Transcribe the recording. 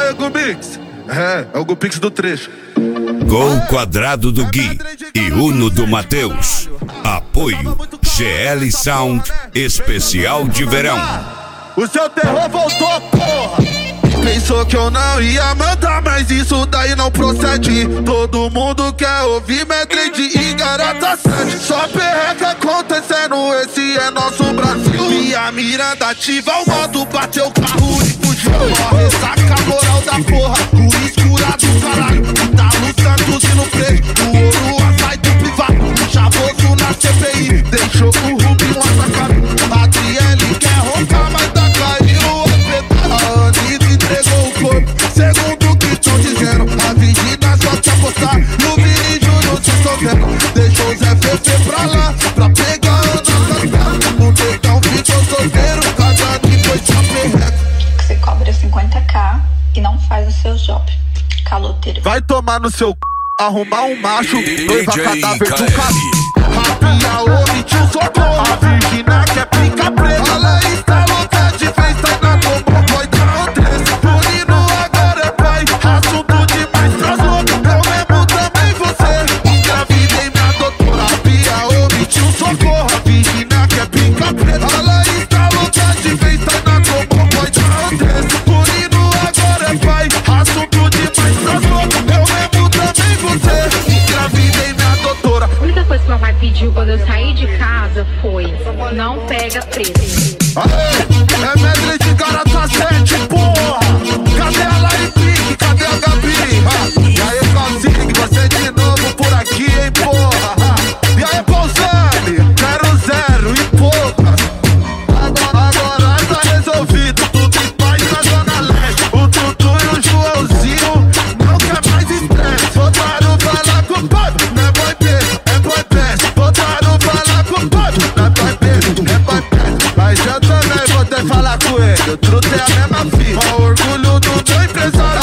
aí, Gumix. É o Gupix do trecho. Gol quadrado do Gui e Uno do Matheus. Apoio GL Sound Especial de Verão. O seu terror voltou, porra. Pensou que eu não ia mandar, mas isso daí não procede. Todo mundo quer ouvir medley e garota sede. Só perreca acontecendo, esse é nosso Brasil. Minha miranda ativa o modo, bateu o carro e fugiu. Morre, saca a moral da porra, o escura do caralho. Tá no Santos e no preto, o ouro sai do privado. O chavoso na CPI, deixou o Rubinho atacado. A Trielle quer roncar, mas tá caindo o hospital. A Anitta entregou o corpo, segundo o que estão dizendo. A Virgínia só quer postar no Vini Júnior te sofrendo. Deixou o Zé Fefe pra lá, pra pegar a nossa. O Dedão ficou solteiro, cada que foi só perreco. Você cobra 50k e não faz o seu job, caloteiro. Vai tomar no seu c... arrumar um macho, noiva cadáver do caminho. Rapinha, homem, tio, socorro. A Virgínia quer pica preta. Ela está louca de festa na boca, foi dar um três. O Nino agora é pai, assunto demais traz louco. Eu mesmo também você, engravidei minha doutora. Rapinha, homem, tio, socorro. A Virgínia quer pica preta. Ela está louca de festa na boca, foi dar um três. O Nino agora é pai, assunto demais traz louco. Eu mesmo também você, engravidei minha doutora. A única coisa que meu pai pediu quando eu saí de casa foi: não pega preto. Aê, é medley de garota 7, porra. Cadê a Laripique? Cadê a Gabi? E aí, Calcinho, você de novo por aqui, hein, porra. E aí, Pausani, 0-0 e poucas. Agora tá resolvido, tudo em paz na Zona Leste. O Tutu e o Joãozinho não quer mais estresse. Voltaram falar com o pai, não é boy B, é boy B. Voltaram falar com o pai, não é boy B, é boy B. Mas eu também vou ter que falar com ele. O truto é a mesma fita. O orgulho do meu empresário.